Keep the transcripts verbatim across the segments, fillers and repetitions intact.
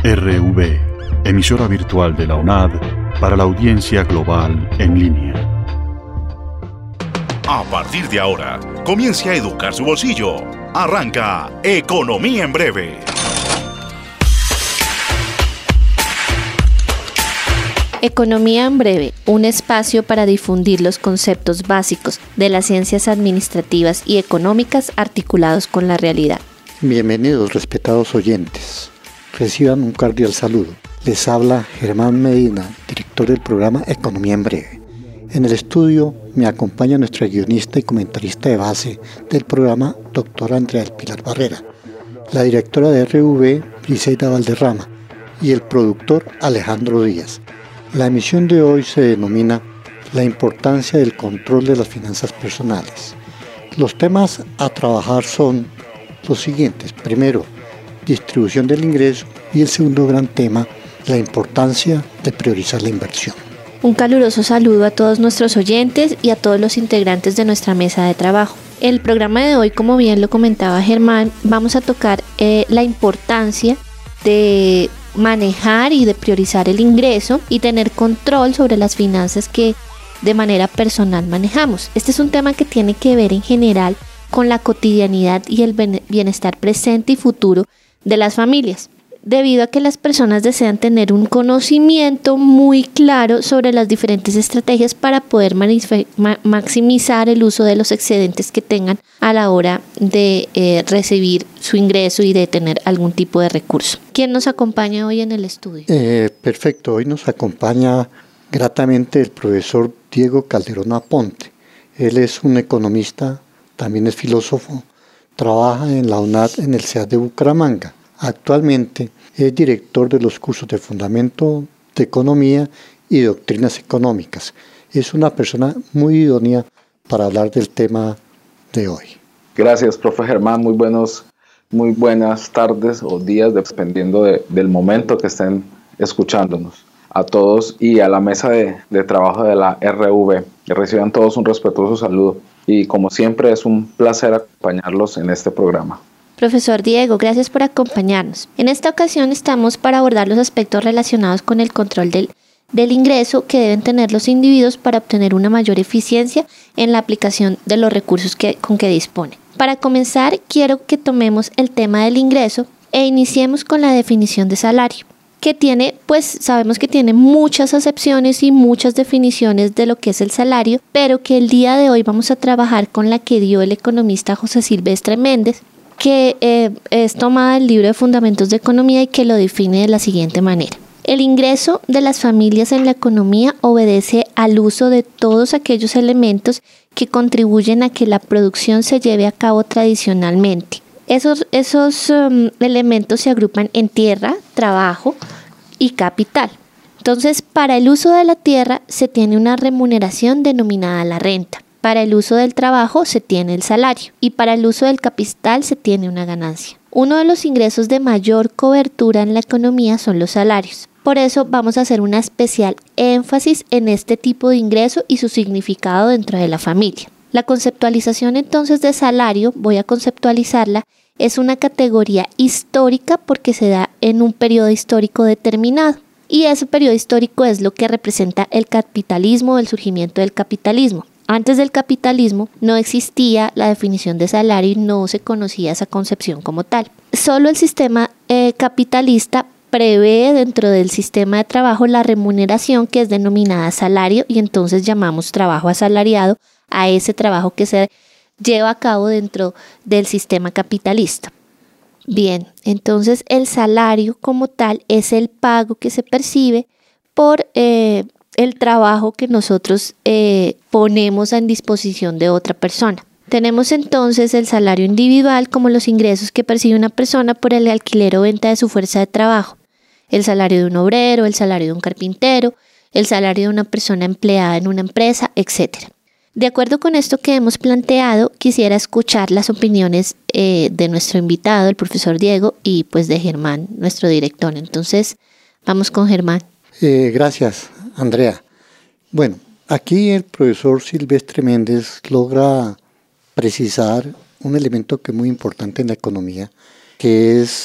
R V, emisora virtual de la U N A D para la audiencia global en línea. A partir de ahora, comience a educar su bolsillo. Arranca Economía en Breve. Economía en Breve, un espacio para difundir los conceptos básicos de las ciencias administrativas y económicas articulados con la realidad. Bienvenidos, respetados oyentes. Reciban un cordial saludo. Les habla Germán Medina, director del programa Economía en Breve. En el estudio me acompaña nuestra guionista y comentarista de base del programa, doctora Andrea del Pilar Barrera, la directora de R V, Briseida Valderrama, y el productor Alejandro Díaz. La emisión de hoy se denomina La importancia del control de las finanzas personales. Los temas a trabajar son los siguientes. Primero, distribución del ingreso, y el segundo gran tema, la importancia de priorizar la inversión. Un caluroso saludo a todos nuestros oyentes y a todos los integrantes de nuestra mesa de trabajo. El programa de hoy, como bien lo comentaba Germán, vamos a tocar eh, la importancia de manejar y de priorizar el ingreso y tener control sobre las finanzas que de manera personal manejamos. Este es un tema que tiene que ver en general con la cotidianidad y el bienestar presente y futuro de las familias, debido a que las personas desean tener un conocimiento muy claro sobre las diferentes estrategias para poder manif- ma- maximizar el uso de los excedentes que tengan a la hora de eh, recibir su ingreso y de tener algún tipo de recurso. ¿Quién nos acompaña hoy en el estudio? Eh, perfecto, hoy nos acompaña gratamente el profesor Diego Calderón Aponte. Él es un economista, también es filósofo, trabaja en la U N A D en el C E A de Bucaramanga. Actualmente es director de los cursos de Fundamento de Economía y Doctrinas Económicas. Es una persona muy idónea para hablar del tema de hoy. Gracias, profe Germán. Muy buenos, muy buenas tardes o días, dependiendo de, del momento que estén escuchándonos. A todos y a la mesa de, de trabajo de la R V. Que reciban todos un respetuoso saludo. Y como siempre es un placer acompañarlos en este programa. Profesor Diego, gracias por acompañarnos. En esta ocasión estamos para abordar los aspectos relacionados con el control del, del ingreso que deben tener los individuos para obtener una mayor eficiencia en la aplicación de los recursos que, con que disponen. Para comenzar, quiero que tomemos el tema del ingreso e iniciemos con la definición de salario, que tiene, pues sabemos que tiene muchas acepciones y muchas definiciones de lo que es el salario, pero que el día de hoy vamos a trabajar con la que dio el economista José Silvestre Méndez, que eh, es tomada del libro de Fundamentos de Economía y que lo define de la siguiente manera. El ingreso de las familias en la economía obedece al uso de todos aquellos elementos que contribuyen a que la producción se lleve a cabo tradicionalmente. Esos, esos um, elementos se agrupan en tierra, trabajo y capital. Entonces, para el uso de la tierra se tiene una remuneración denominada la renta. Para el uso del trabajo se tiene el salario y para el uso del capital se tiene una ganancia. Uno de los ingresos de mayor cobertura en la economía son los salarios. Por eso vamos a hacer una especial énfasis en este tipo de ingreso y su significado dentro de la familia. La conceptualización entonces de salario, voy a conceptualizarla, es una categoría histórica porque se da en un periodo histórico determinado. Y ese periodo histórico es lo que representa el capitalismo o el surgimiento del capitalismo. Antes del capitalismo no existía la definición de salario y no se conocía esa concepción como tal. Solo el sistema eh, capitalista prevé dentro del sistema de trabajo la remuneración que es denominada salario y entonces llamamos trabajo asalariado a ese trabajo que se lleva a cabo dentro del sistema capitalista. Bien, entonces el salario como tal es el pago que se percibe por eh, el trabajo que nosotros eh, ponemos en disposición de otra persona. Tenemos entonces el salario individual como los ingresos que percibe una persona por el alquiler o venta de su fuerza de trabajo, el salario de un obrero, el salario de un carpintero, el salario de una persona empleada en una empresa, etcétera. De acuerdo con esto que hemos planteado, quisiera escuchar las opiniones eh, de nuestro invitado, el profesor Diego, y pues de Germán, nuestro director. Entonces, vamos con Germán. Eh, gracias, Andrea. Bueno, aquí el profesor Silvestre Méndez logra precisar un elemento que es muy importante en la economía, que es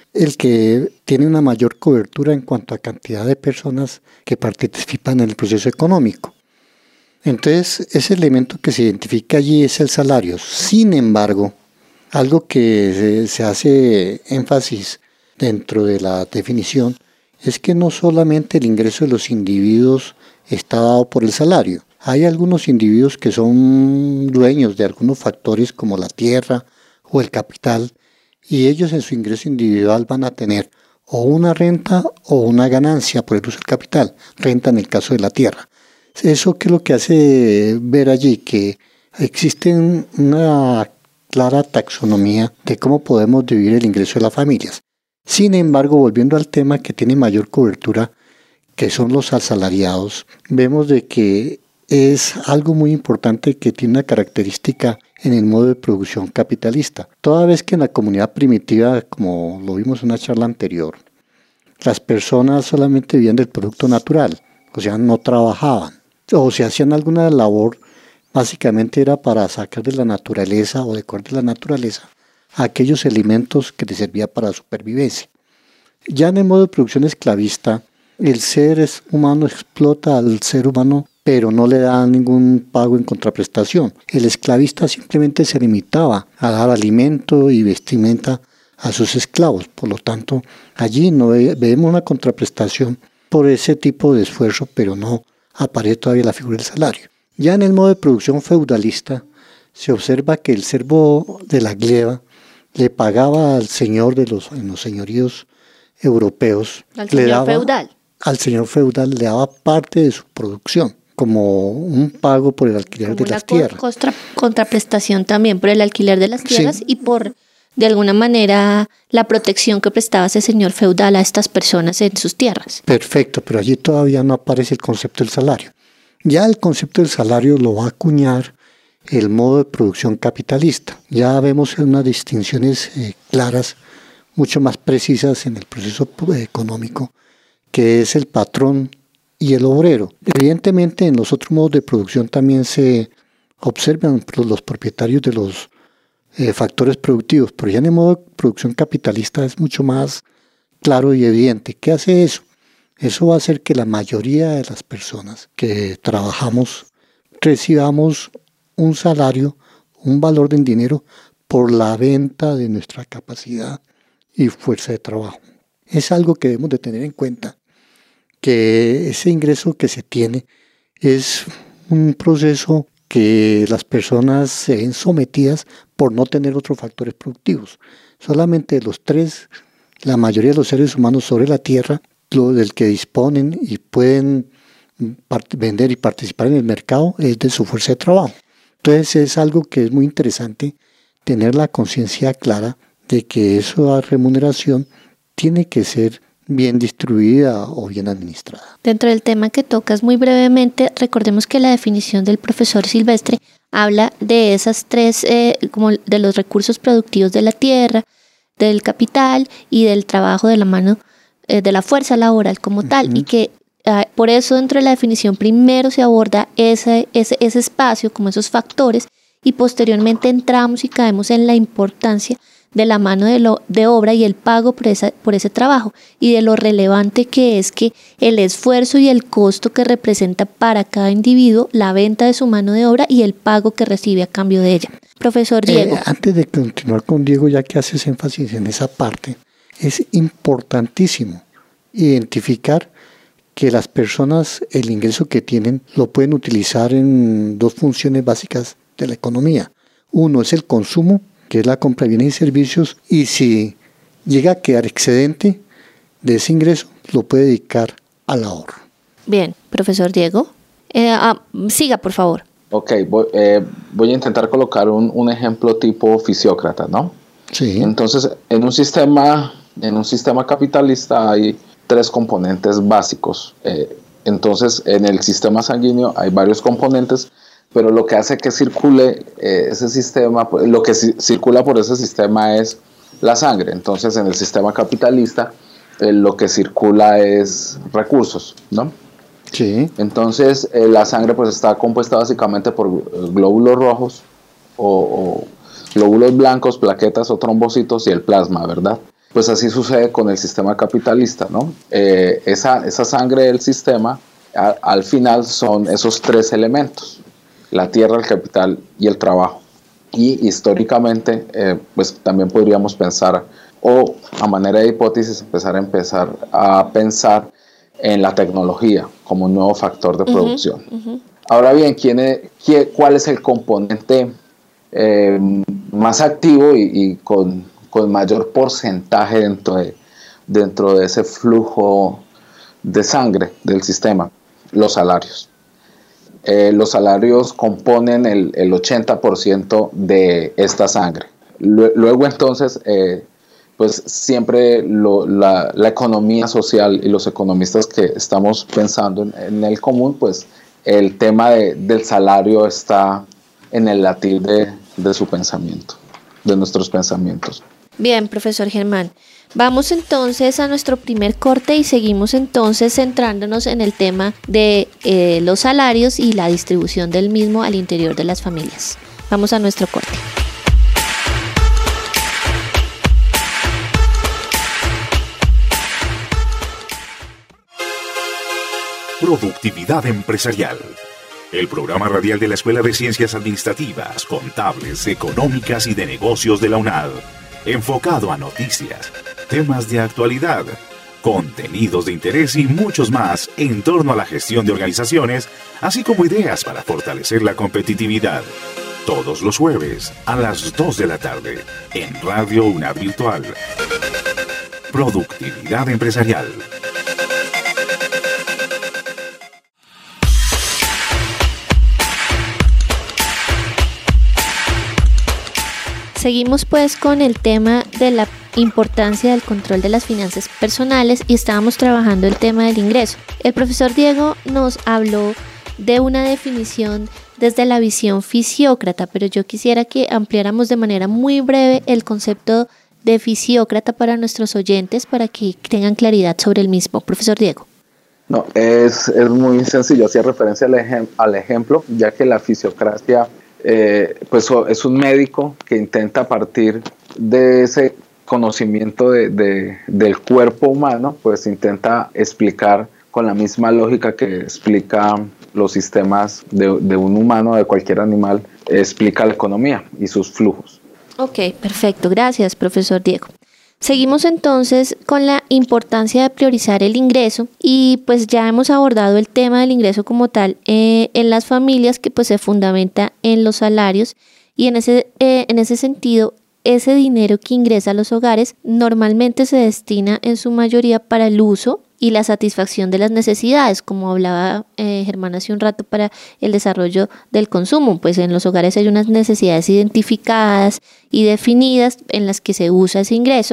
el que tiene una mayor cobertura en cuanto a cantidad de personas que participan en el proceso económico. Entonces, ese elemento que se identifica allí es el salario. Sin embargo, algo que se hace énfasis dentro de la definición es que no solamente el ingreso de los individuos está dado por el salario. Hay algunos individuos que son dueños de algunos factores como la tierra o el capital, y ellos en su ingreso individual van a tener o una renta o una ganancia por el uso del capital, renta en el caso de la tierra. Eso que es lo que hace ver allí que existe una clara taxonomía de cómo podemos dividir el ingreso de las familias. Sin embargo, volviendo al tema que tiene mayor cobertura, que son los asalariados, vemos de que es algo muy importante que tiene una característica en el modo de producción capitalista. Toda vez que en la comunidad primitiva, como lo vimos en una charla anterior, las personas solamente vivían del producto natural, o sea, no trabajaban, o si hacían alguna labor, básicamente era para sacar de la naturaleza o de cortar de la naturaleza aquellos alimentos que les servían para la supervivencia. Ya en el modo de producción esclavista, el ser humano explota al ser humano, pero no le da ningún pago en contraprestación. El esclavista simplemente se limitaba a dar alimento y vestimenta a sus esclavos. Por lo tanto, allí no ve, vemos una contraprestación por ese tipo de esfuerzo, pero no aparece todavía la figura del salario. Ya en el modo de producción feudalista, se observa que el servo de la gleba le pagaba al señor de los, en los señoríos europeos. Al le señor daba, feudal. Al señor feudal le daba parte de su producción, como un pago por el alquiler Como de las una tierras. Contra, contraprestación también por el alquiler de las tierras, Sí. y por, de alguna manera, la protección que prestaba ese señor feudal a estas personas en sus tierras. Perfecto, pero allí todavía no aparece el concepto del salario. Ya el concepto del salario lo va a acuñar el modo de producción capitalista. Ya vemos unas distinciones eh, claras, mucho más precisas en el proceso económico, que es el patrón y el obrero. Evidentemente, en los otros modos de producción también se observan los propietarios de los eh, factores productivos, pero ya en el modo de producción capitalista es mucho más claro y evidente. ¿Qué hace eso? Eso va a hacer que la mayoría de las personas que trabajamos recibamos un salario, un valor en dinero por la venta de nuestra capacidad y fuerza de trabajo. Es algo que debemos de tener en cuenta, que ese ingreso que se tiene es un proceso que las personas se ven sometidas por no tener otros factores productivos. Solamente los tres, la mayoría de los seres humanos sobre la Tierra, lo del que disponen y pueden vender y participar en el mercado es de su fuerza de trabajo. Entonces es algo que es muy interesante tener la conciencia clara de que esa remuneración tiene que ser bien distribuida o bien administrada. Dentro del tema que tocas muy brevemente, recordemos que la definición del profesor Silvestre habla de esas tres, eh, como de los recursos productivos de la tierra, del capital y del trabajo de la mano, eh, de la fuerza laboral como tal, uh-huh. y que eh, por eso dentro de la definición primero se aborda ese, ese, ese espacio, como esos factores, y posteriormente entramos y caemos en la importancia de la mano de, lo, de obra y el pago por, esa, por ese trabajo, y de lo relevante que es que el esfuerzo y el costo que representa para cada individuo la venta de su mano de obra y el pago que recibe a cambio de ella. Profesor Diego. Eh, antes de continuar con Diego, ya que haces énfasis en esa parte, es importantísimo identificar que las personas el ingreso que tienen lo pueden utilizar en dos funciones básicas de la economía. Uno es el consumo, que es la compra de bienes y servicios, y si llega a quedar excedente de ese ingreso, lo puede dedicar al ahorro. Bien, profesor Diego. Eh, ah, siga, por favor. Ok, voy, eh, voy a intentar colocar un, un ejemplo tipo fisiócrata, ¿no? Sí. Entonces, en un sistema, en un sistema capitalista hay tres componentes básicos. Eh, entonces, en el sistema sanguíneo hay varios componentes, pero lo que hace que circule eh, ese sistema, lo que ci- circula por ese sistema es la sangre. Entonces, en el sistema capitalista, eh, lo que circula es recursos, ¿no? Sí. Entonces, eh, la sangre pues está compuesta básicamente por eh, glóbulos rojos o, o glóbulos blancos, plaquetas o trombocitos y el plasma, ¿verdad? Pues así sucede con el sistema capitalista, ¿no? Eh, esa, esa sangre del sistema, a, al final son esos tres elementos: la tierra, el capital y el trabajo. Y históricamente, eh, pues también podríamos pensar, o a manera de hipótesis, empezar a empezar a pensar en la tecnología como un nuevo factor de producción. Uh-huh, uh-huh. Ahora bien, ¿quién es, quién, ¿cuál es el componente eh, más activo y, y con, con mayor porcentaje dentro de, dentro de ese flujo de sangre del sistema? Los salarios. Eh, los salarios componen el, el ochenta por ciento de esta sangre. Luego entonces, eh, pues siempre lo, la, la economía social y los economistas que estamos pensando en, en el común, pues el tema de, del salario está en el latir de, de su pensamiento, de nuestros pensamientos. Bien, profesor Germán. Vamos entonces a nuestro primer corte y seguimos entonces centrándonos en el tema de eh, los salarios y la distribución del mismo al interior de las familias. Vamos a nuestro corte. Productividad empresarial. El programa radial de la Escuela de Ciencias Administrativas, Contables, Económicas y de Negocios de la UNAD. Enfocado a noticias, temas de actualidad, contenidos de interés y muchos más en torno a la gestión de organizaciones, así como ideas para fortalecer la competitividad. Todos los jueves a las dos de la tarde en Radio UNAD Virtual. Productividad empresarial. Seguimos pues con el tema de la importancia del control de las finanzas personales y estábamos trabajando el tema del ingreso. El profesor Diego nos habló de una definición desde la visión fisiócrata, pero yo quisiera que ampliáramos de manera muy breve el concepto de fisiócrata para nuestros oyentes para que tengan claridad sobre el mismo. Profesor Diego. No, es, es muy sencillo, hacía referencia al, ejem- al ejemplo, ya que la fisiocracia Eh, pues es un médico que intenta partir de ese conocimiento de, de, del cuerpo humano, pues intenta explicar con la misma lógica que explica los sistemas de, de un humano, de cualquier animal, explica la economía y sus flujos. Ok, perfecto. Gracias, profesor Diego. Seguimos entonces con la importancia de priorizar el ingreso y pues ya hemos abordado el tema del ingreso como tal eh, en las familias, que pues se fundamenta en los salarios, y en ese, eh, en ese sentido ese dinero que ingresa a los hogares normalmente se destina en su mayoría para el uso y la satisfacción de las necesidades, como hablaba eh, Germán hace un rato, para el desarrollo del consumo. Pues en los hogares hay unas necesidades identificadas y definidas en las que se usa ese ingreso.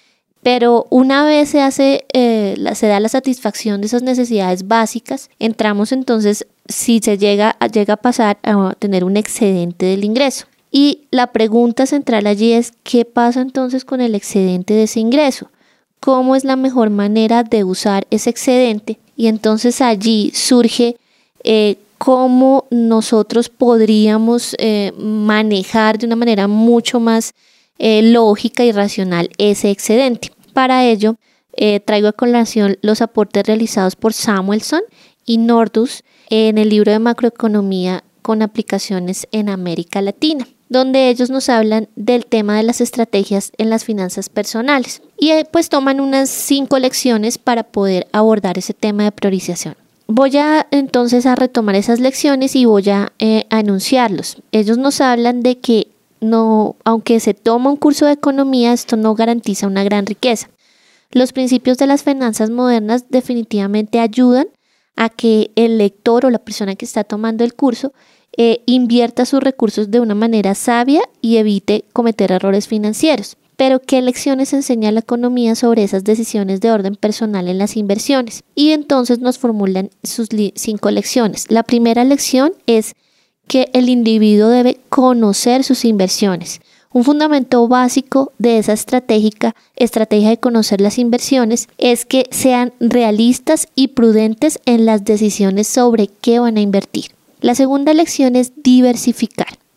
Pero una vez se hace, eh, la, se da la satisfacción de esas necesidades básicas, entramos entonces, si se llega, llega a pasar a tener un excedente del ingreso. Y la pregunta central allí es, ¿qué pasa entonces con el excedente de ese ingreso? ¿Cómo es la mejor manera de usar ese excedente? Y entonces allí surge eh, cómo nosotros podríamos eh, manejar de una manera mucho más Eh, lógica y racional ese excedente. Para ello, eh, traigo a colación los aportes realizados por Samuelson y Nordhaus en el libro de macroeconomía con aplicaciones en América Latina, donde ellos nos hablan del tema de las estrategias en las finanzas personales y eh, pues toman unas cinco lecciones para poder abordar ese tema de priorización. Voy a entonces a retomar esas lecciones y voy a, eh, a enunciarlos. Ellos nos hablan de que No, aunque se toma un curso de economía, esto no garantiza una gran riqueza. Los principios de las finanzas modernas definitivamente ayudan a que el lector o la persona que está tomando el curso eh, invierta sus recursos de una manera sabia y evite cometer errores financieros. Pero ¿qué lecciones enseña la economía sobre esas decisiones de orden personal en las inversiones? Y entonces nos formulan sus li- cinco lecciones. La primera lección es que el individuo debe conocer sus inversiones. Un fundamento básico de esa estratégica, estrategia de conocer las inversiones es que sean realistas y prudentes en las decisiones sobre qué van a invertir. La segunda lección es diversificar.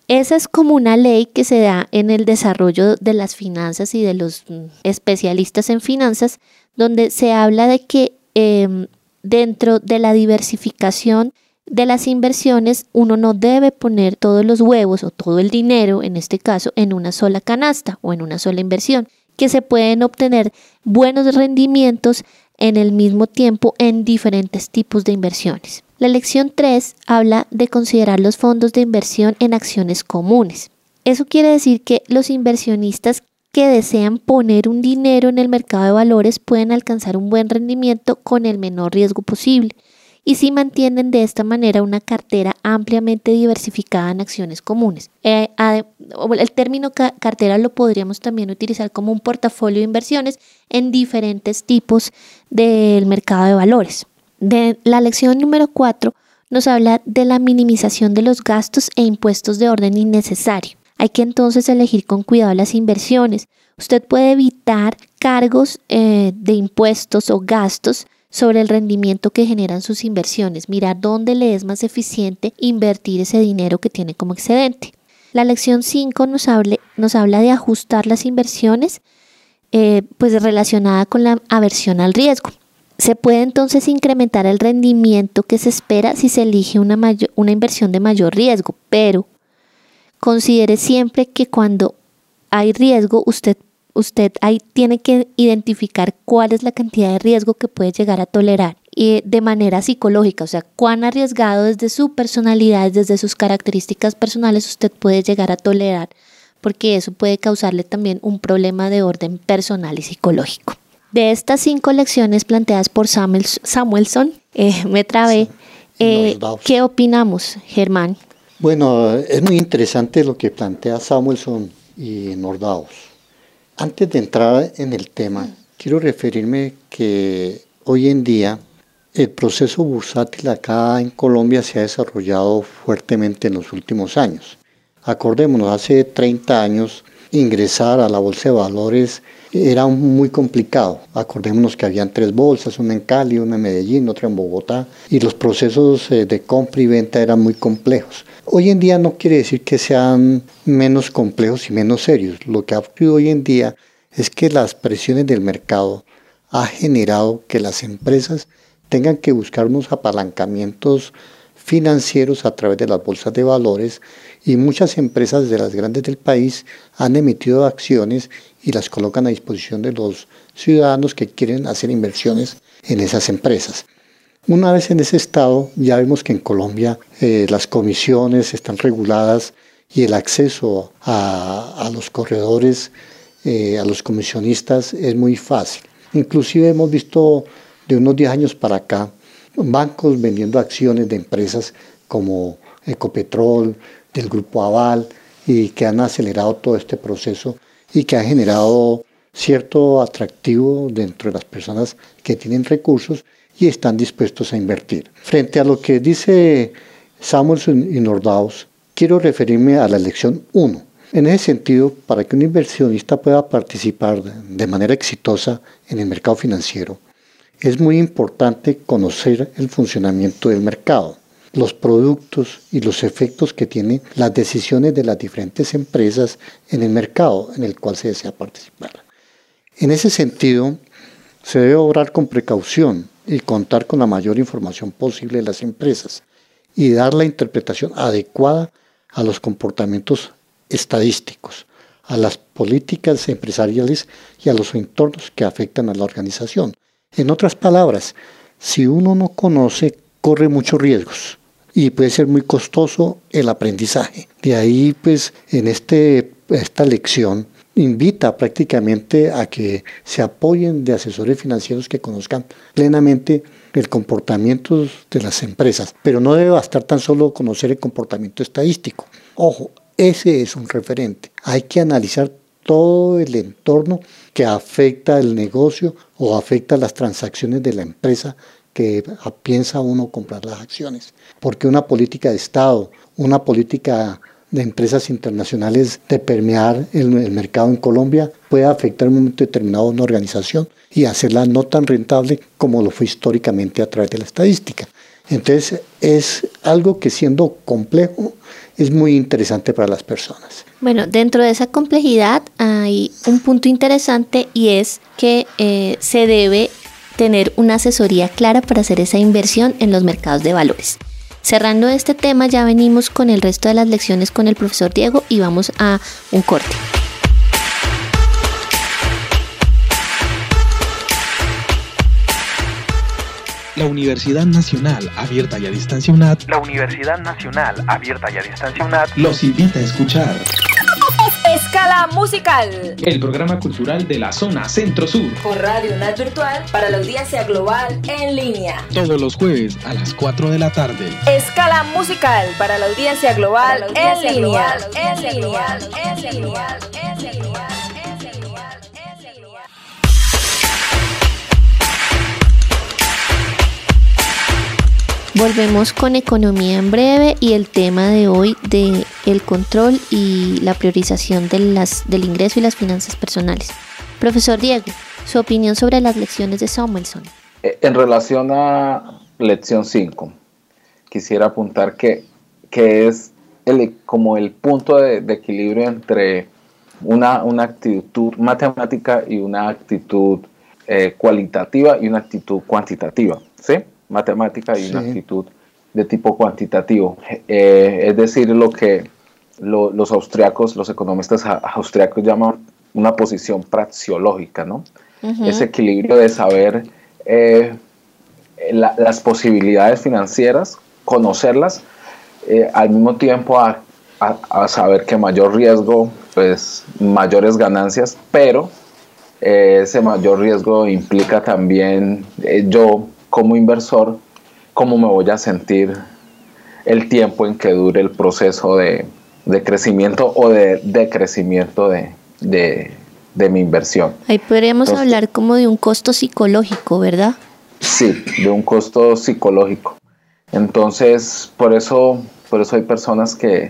Esa es como una ley que se da en el desarrollo de las finanzas y de los especialistas en finanzas, donde se habla de que eh, dentro de la diversificación de las inversiones, uno no debe poner todos los huevos o todo el dinero, en este caso, en una sola canasta o en una sola inversión, que se pueden obtener buenos rendimientos en el mismo tiempo en diferentes tipos de inversiones. La lección tres habla de considerar los fondos de inversión en acciones comunes. Eso quiere decir que los inversionistas que desean poner un dinero en el mercado de valores pueden alcanzar un buen rendimiento con el menor riesgo posible, y si mantienen de esta manera una cartera ampliamente diversificada en acciones comunes. Eh, el término ca- cartera lo podríamos también utilizar como un portafolio de inversiones en diferentes tipos del mercado de valores. De la lección número cuatro nos habla de la minimización de los gastos e impuestos de orden innecesario. Hay que entonces elegir con cuidado las inversiones. Usted puede evitar cargos eh, de impuestos o gastos sobre el rendimiento que generan sus inversiones, mirar dónde le es más eficiente invertir ese dinero que tiene como excedente. La lección cinco nos, hable, nos habla de ajustar las inversiones eh, pues relacionada con la aversión al riesgo. Se puede entonces incrementar el rendimiento que se espera si se elige una, mayor, una inversión de mayor riesgo, pero considere siempre que cuando hay riesgo, usted Usted ahí tiene que identificar cuál es la cantidad de riesgo que puede llegar a tolerar y de manera psicológica, o sea, cuán arriesgado desde su personalidad, desde sus características personales usted puede llegar a tolerar, porque eso puede causarle también un problema de orden personal y psicológico. De estas cinco lecciones planteadas por Samuel, Samuelson, eh, me trabé. Eh, ¿Qué opinamos, Germán? Bueno, es muy interesante lo que plantea Samuelson y Nordaus. Antes de entrar en el tema, quiero referirme que hoy en día el proceso bursátil acá en Colombia se ha desarrollado fuertemente en los últimos años. Acordémonos, hace treinta años ingresar a la bolsa de valores era muy complicado. Acordémonos que habían tres bolsas, una en Cali, una en Medellín, otra en Bogotá, y los procesos de compra y venta eran muy complejos. Hoy en día no quiere decir que sean menos complejos y menos serios. Lo que ha ocurrido hoy en día es que las presiones del mercado ha generado que las empresas tengan que buscar unos apalancamientos financieros a través de las bolsas de valores, y muchas empresas de las grandes del país han emitido acciones y las colocan a disposición de los ciudadanos que quieren hacer inversiones en esas empresas. Una vez en ese estado, ya vemos que en Colombia eh, las comisiones están reguladas y el acceso a, a los corredores, eh, a los comisionistas es muy fácil. Inclusive hemos visto de unos diez años para acá bancos vendiendo acciones de empresas como Ecopetrol, del Grupo Aval, y que han acelerado todo este proceso y que ha generado cierto atractivo dentro de las personas que tienen recursos y están dispuestos a invertir. Frente a lo que dice Samuelson y Nordaus, quiero referirme a la lección uno. En ese sentido, para que un inversionista pueda participar de manera exitosa en el mercado financiero, es muy importante conocer el funcionamiento del mercado, los productos y los efectos que tienen las decisiones de las diferentes empresas en el mercado en el cual se desea participar. En ese sentido, se debe obrar con precaución y contar con la mayor información posible de las empresas y dar la interpretación adecuada a los comportamientos estadísticos, a las políticas empresariales y a los entornos que afectan a la organización. En otras palabras, si uno no conoce, corre muchos riesgos y puede ser muy costoso el aprendizaje. De ahí, pues, en este, esta lección invita prácticamente a que se apoyen de asesores financieros que conozcan plenamente el comportamiento de las empresas. Pero no debe bastar tan solo conocer el comportamiento estadístico. Ojo, ese es un referente. Hay que analizar todo el entorno que afecta el negocio o afecta las transacciones de la empresa que piensa uno comprar las acciones. Porque una política de Estado, una política de empresas internacionales de permear el, el mercado en Colombia puede afectar en un momento determinado a una organización y hacerla no tan rentable como lo fue históricamente a través de la estadística. Entonces es algo que, siendo complejo, es muy interesante para las personas. Bueno, dentro de esa complejidad hay un punto interesante y es que eh, se debe tener una asesoría clara para hacer esa inversión en los mercados de valores. Cerrando este tema, ya venimos con el resto de las lecciones con el profesor Diego y vamos a un corte. La Universidad Nacional Abierta y a Distancia UNAD, la Universidad Nacional Abierta y a Distancia UNAD los invita a escuchar Escala Musical, el programa cultural de la zona Centro-Sur, por Radio UNAD Virtual para la audiencia global en línea. Todos los jueves a las cuatro de la tarde. Escala Musical para la audiencia global en línea. En línea, en línea, en línea, en línea. Volvemos con Economía en Breve y el tema de hoy de el control y la priorización de las, del ingreso y las finanzas personales. Profesor Diego, su opinión sobre las lecciones de Samuelson. En relación a lección cinco, quisiera apuntar que, que es el, como el punto de, de equilibrio entre una, una actitud matemática y una actitud eh, cualitativa y una actitud cuantitativa, ¿sí? Matemática y sí. Una actitud de tipo cuantitativo, eh, es decir, lo que lo, los austriacos, los economistas austriacos llaman una posición praxeológica, ¿no? Uh-huh. Ese equilibrio de saber eh, la, las posibilidades financieras, conocerlas, eh, al mismo tiempo a, a, a saber que mayor riesgo, pues mayores ganancias, pero eh, ese mayor riesgo implica también eh, yo como inversor, cómo me voy a sentir el tiempo en que dure el proceso de, de crecimiento o de decrecimiento de, de, de mi inversión. Ahí podríamos Entonces, hablar como de un costo psicológico, ¿verdad? Sí, de un costo psicológico. Entonces, por eso, por eso hay personas que,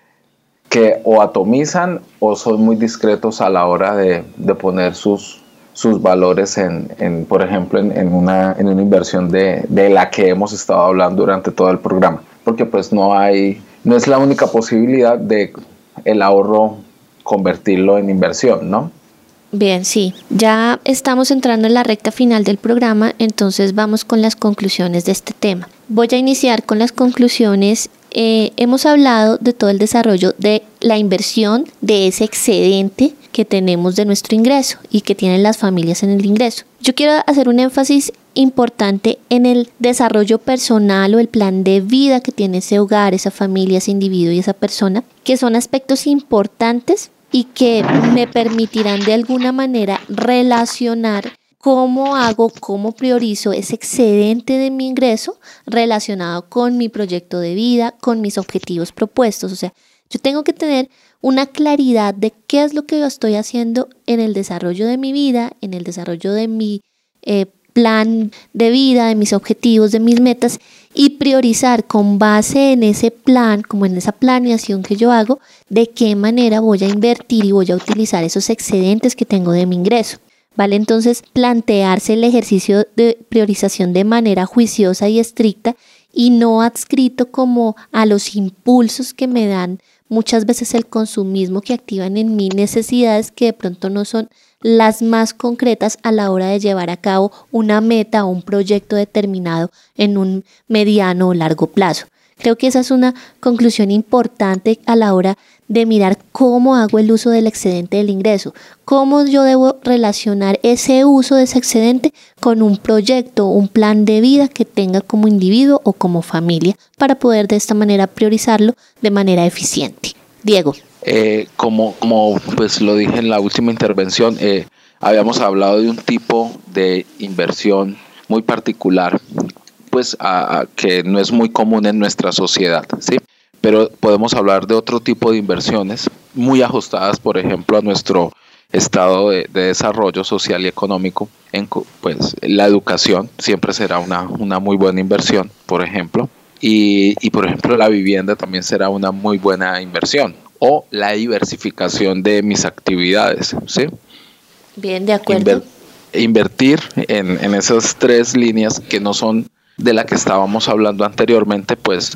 que o atomizan o son muy discretos a la hora de, de poner sus sus valores en, en por ejemplo, en, en, una, en una inversión de, de la que hemos estado hablando durante todo el programa, porque pues no hay, no es la única posibilidad de el ahorro convertirlo en inversión, ¿no? Bien, sí, ya estamos entrando en la recta final del programa, entonces vamos con las conclusiones de este tema. Voy a iniciar con las conclusiones. Eh, hemos hablado de todo el desarrollo de la inversión, de ese excedente que tenemos de nuestro ingreso y que tienen las familias en el ingreso. Yo quiero hacer un énfasis importante en el desarrollo personal o el plan de vida que tiene ese hogar, esa familia, ese individuo y esa persona, que son aspectos importantes y que me permitirán de alguna manera relacionar cómo hago, cómo priorizo ese excedente de mi ingreso relacionado con mi proyecto de vida, con mis objetivos propuestos. O sea, yo tengo que tener una claridad de qué es lo que yo estoy haciendo en el desarrollo de mi vida, en el desarrollo de mi eh, plan de vida, de mis objetivos, de mis metas, y priorizar con base en ese plan, como en esa planeación que yo hago, de qué manera voy a invertir y voy a utilizar esos excedentes que tengo de mi ingreso. ¿Vale? Entonces, plantearse el ejercicio de priorización de manera juiciosa y estricta y no adscrito como a los impulsos que me dan muchas veces el consumismo, que activan en mí necesidades que de pronto no son las más concretas a la hora de llevar a cabo una meta o un proyecto determinado en un mediano o largo plazo. Creo que esa es una conclusión importante a la hora de mirar cómo hago el uso del excedente del ingreso, cómo yo debo relacionar ese uso de ese excedente con un proyecto, un plan de vida que tenga como individuo o como familia para poder de esta manera priorizarlo de manera eficiente. Diego. Eh, como, como pues lo dije en la última intervención, eh, habíamos hablado de un tipo de inversión muy particular, pues a, a, que no es muy común en nuestra sociedad, ¿sí? Pero podemos hablar de otro tipo de inversiones muy ajustadas, por ejemplo, a nuestro estado de, de desarrollo social y económico. En, pues la educación siempre será una, una muy buena inversión, por ejemplo, y, y por ejemplo la vivienda también será una muy buena inversión, o la diversificación de mis actividades, ¿sí? Bien, de acuerdo. Inver, invertir en, en esas tres líneas que no son de la que estábamos hablando anteriormente, pues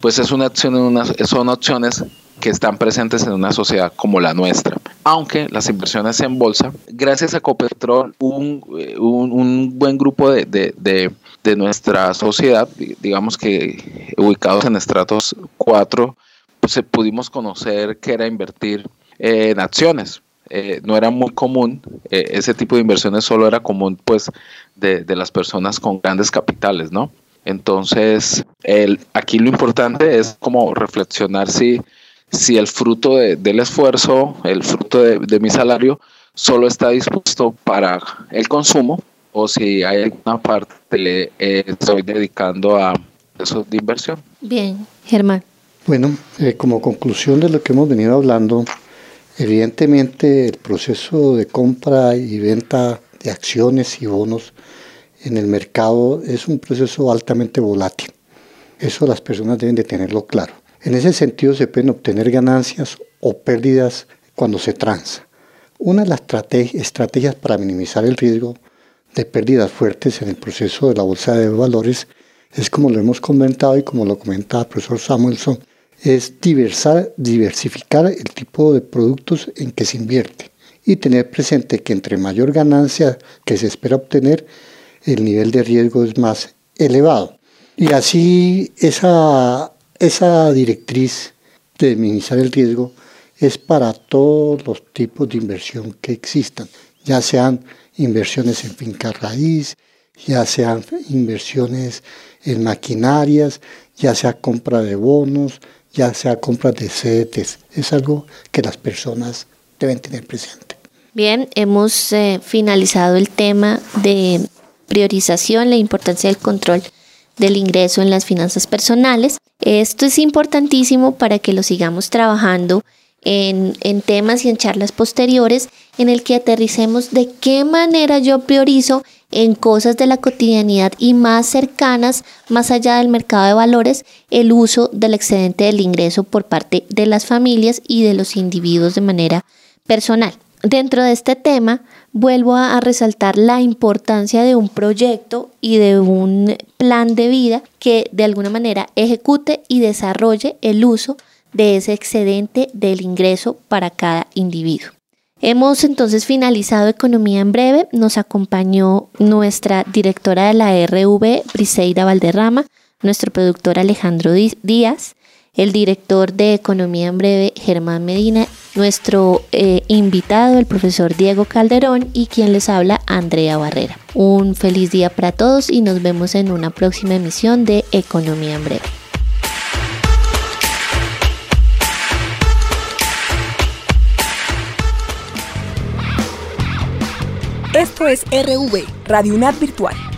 pues es una acción, una, son opciones que están presentes en una sociedad como la nuestra. Aunque las inversiones en bolsa, gracias a Ecopetrol, un, un, un buen grupo de, de, de, de nuestra sociedad, digamos que ubicados en estratos cuatro, pues pudimos conocer qué era invertir eh, en acciones. Eh, no era muy común, eh, ese tipo de inversiones solo era común pues de, de las personas con grandes capitales, ¿no? Entonces, el, aquí lo importante es como reflexionar si, si el fruto de, del esfuerzo, el fruto de, de mi salario, solo está dispuesto para el consumo o si hay alguna parte que le eh, estoy dedicando a eso de inversión. Bien, Germán. Bueno, eh, como conclusión de lo que hemos venido hablando, evidentemente el proceso de compra y venta de acciones y bonos en el mercado es un proceso altamente volátil. Eso las personas deben de tenerlo claro. En ese sentido se pueden obtener ganancias o pérdidas cuando se transa. Una de las estrategias para minimizar el riesgo de pérdidas fuertes en el proceso de la bolsa de valores es, como lo hemos comentado y como lo comentaba el profesor Samuelson, es diversar, diversificar el tipo de productos en que se invierte y tener presente que entre mayor ganancia que se espera obtener, el nivel de riesgo es más elevado. Y así esa, esa directriz de minimizar el riesgo es para todos los tipos de inversión que existan, ya sean inversiones en finca raíz, ya sean inversiones en maquinarias, ya sea compra de bonos, ya sea compra de C D Ts. Es algo que las personas deben tener presente. Bien, hemos eh, finalizado el tema de priorización, la importancia del control del ingreso en las finanzas personales. Esto es importantísimo para que lo sigamos trabajando en, en temas y en charlas posteriores en el que aterricemos de qué manera yo priorizo en cosas de la cotidianidad y más cercanas, más allá del mercado de valores, el uso del excedente del ingreso por parte de las familias y de los individuos de manera personal. Dentro de este tema, vuelvo a, a resaltar la importancia de un proyecto y de un plan de vida que de alguna manera ejecute y desarrolle el uso de ese excedente del ingreso para cada individuo. Hemos entonces finalizado Economía en Breve. Nos acompañó nuestra directora de la R V, Briseida Valderrama, nuestro productor Alejandro Díaz, el director de Economía en Breve, Germán Medina, nuestro eh, invitado, el profesor Diego Calderón, y quien les habla, Andrea Barrera. Un feliz día para todos y nos vemos en una próxima emisión de Economía en Breve. Esto es R V, Radio UNAD Virtual.